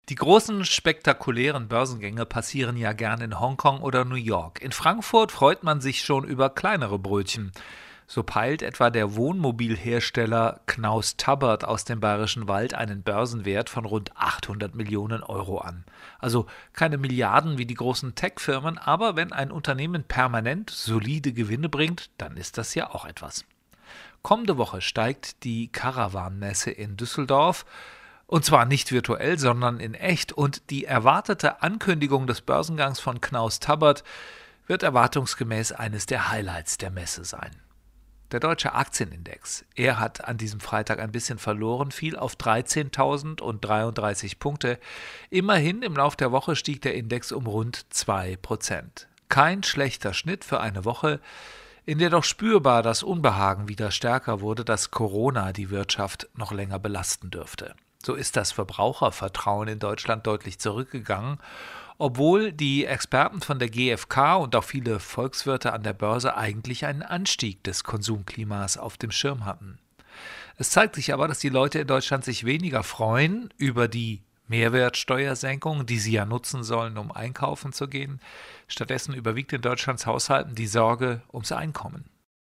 Die großen, spektakulären Börsengänge passieren ja gern in Hongkong oder New York. In Frankfurt freut man sich schon über kleinere Brötchen. So peilt etwa der Wohnmobilhersteller Knaus Tabbert aus dem Bayerischen Wald einen Börsenwert von rund 800 Millionen Euro an. Also keine Milliarden wie die großen Tech-Firmen, aber wenn ein Unternehmen permanent solide Gewinne bringt, dann ist das ja auch etwas. Kommende Woche steigt die Caravan-Messe in Düsseldorf. Und zwar nicht virtuell, sondern in echt. Und die erwartete Ankündigung des Börsengangs von Knaus Tabbert wird erwartungsgemäß eines der Highlights der Messe sein. Der deutsche Aktienindex, er hat an diesem Freitag ein bisschen verloren, fiel auf 13.033 Punkte. Immerhin im Lauf der Woche stieg der Index um rund 2%. Kein schlechter Schnitt für eine Woche, in der doch spürbar das Unbehagen wieder stärker wurde, dass Corona die Wirtschaft noch länger belasten dürfte. So ist das Verbrauchervertrauen in Deutschland deutlich zurückgegangen, obwohl die Experten von der GfK und auch viele Volkswirte an der Börse eigentlich einen Anstieg des Konsumklimas auf dem Schirm hatten. Es zeigt sich aber, dass die Leute in Deutschland sich weniger freuen über die Mehrwertsteuersenkung, die sie ja nutzen sollen, um einkaufen zu gehen. Stattdessen überwiegt in Deutschlands Haushalten die Sorge ums Einkommen.